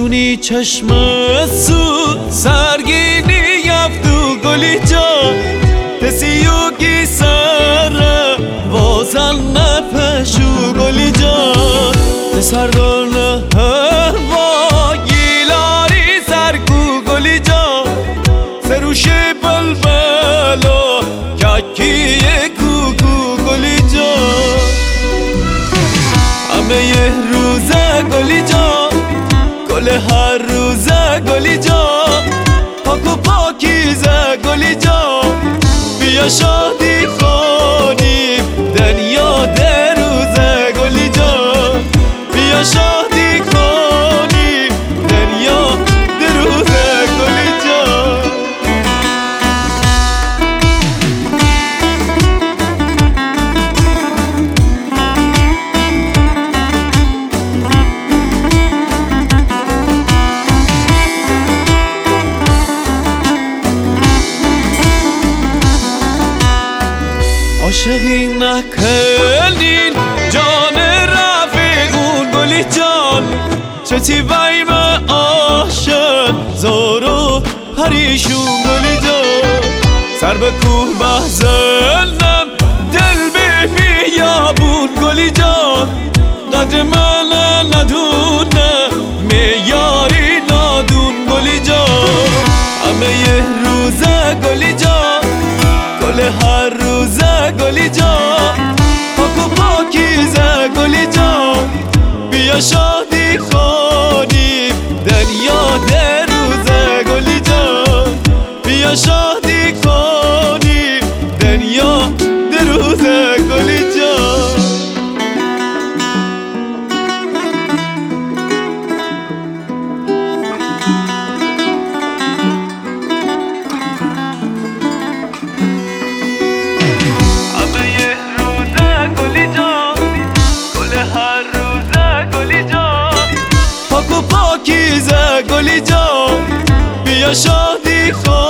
جونی چشم سود سرگینی یفتو گلی جا تسیوگی سر وازن نپشو گلی جا تسردان هوا گیلاری سرکو گلی جا سروش بلبلو ککی کوکو گلی جا همه یه روزه گلی جا گل هر روزه گلی جا پاک و پاکیزه گلی جا بیا شادی کنیم دنیا ده روزه گلی جا بیا شادی کنیم دنیا ده روزه گلی جا عاشقی نکنین جان رفیقون گلی جان چتی بایم عاشق زارو پریشون گلی جان سر به کوه بزنم دل به بیابون گلی جان قدر من ندونه میاری نادون گلی جان همه یه روزه گلی جان گل هر روزه گلی جا پاک و پاکیزه گلی جا بیا شادی کنیم دنیا ده روزه گلی جا بیا شادی کنیم دنیا ده روزه گلی جا پاکیزه گلی جا بیا شادی کن